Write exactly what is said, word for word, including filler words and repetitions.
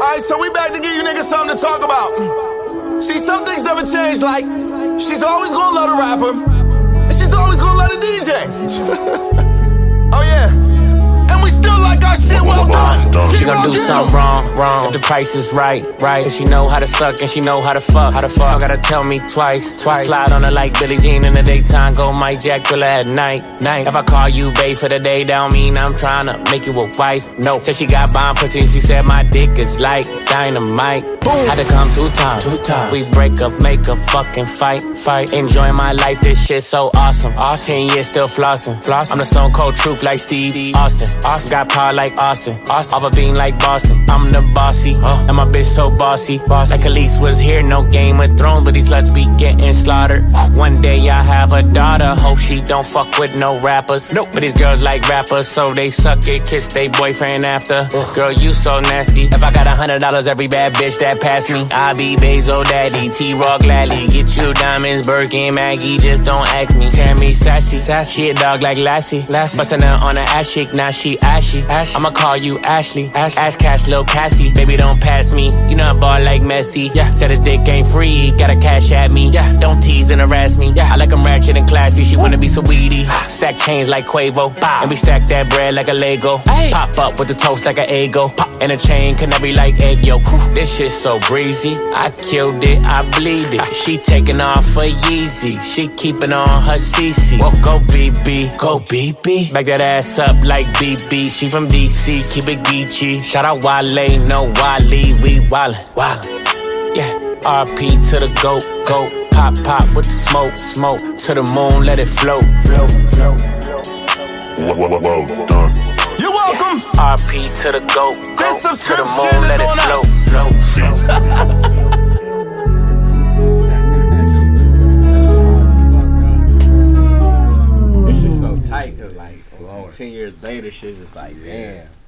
Alright, so we back to give you niggas something to talk about. See, some things never change, like she's always gonna love the rapper, and she's always gonna love the D J. Oh yeah, and we still like our shit well done. She gon' do something wrong, wrong. If the price is right, right. So she know how to suck and she know how to fuck, how to fuck. Don't gotta tell me twice, twice. Slide on her like Billie Jean in the daytime, go Mike Jack Thriller at night, night. If I call you babe for the day, that don't mean I'm tryna make you a wife. No, said she got bomb pussy and she said my dick is like dynamite. Boom. Had to come two times, two times. We break up, make a fucking fight, fight. Enjoying my life, this shit so awesome. Awesome. Ten years still flossing, flossing. I'm the stone cold truth like Steve Austin. Austin got power like Austin. Austin. Off a bean like Boston. I'm the bossy, uh. and my bitch so bossy. bossy. Like Elise was here, no Game of Thrones, but these sluts be getting slaughtered. One day I have a daughter, hope she don't fuck with no rappers. Nope. But these girls like rappers, so they suck it, kiss they boyfriend after. Ugh. Girl, you so nasty. If I got a hundred dollars, every bad bitch that pass me, I be Bezo daddy, T-Raw gladly. Get you diamonds, Birkin, Maggie, just don't ask me. Tammy sassy, sassy. She a dog like Lassie, Lassie. Bustin' her on her ass cheek, now she ashy, ashy. I'ma call you Ashley, Ash, Ash Cash, Lil Cassie. Baby, don't pass me, you know I ball like Messi. Yeah, said his dick ain't free, gotta cash at me. Yeah, don't tease and harass me. Yeah, I like him ratchet and classy, she wanna be so weedy. Stack chains like Quavo, Bow. And we stack that bread like a Lego. Ay. Pop up with the toast like an Eggo. Pop. And a chain can never be like egg yolk. This shit so breezy, I killed it, I bleed it. She taking off for Yeezy, she keeping on her C C. Well, go B B, go B B. Back that ass up like B B. She from D C, keep it Geechee. Shout out Wale, no Wale, we wildin', wildin'. Yeah, R P to the goat, goat. Pop, pop with the smoke, smoke. To the moon, let it float, float, float. Whoa, whoa, whoa, whoa, done. You're welcome. R P to the goat, goat. This subscription to the moon, is let on it us. float, float. This shit's so tight, cause like ten years later, shit's just like, damn.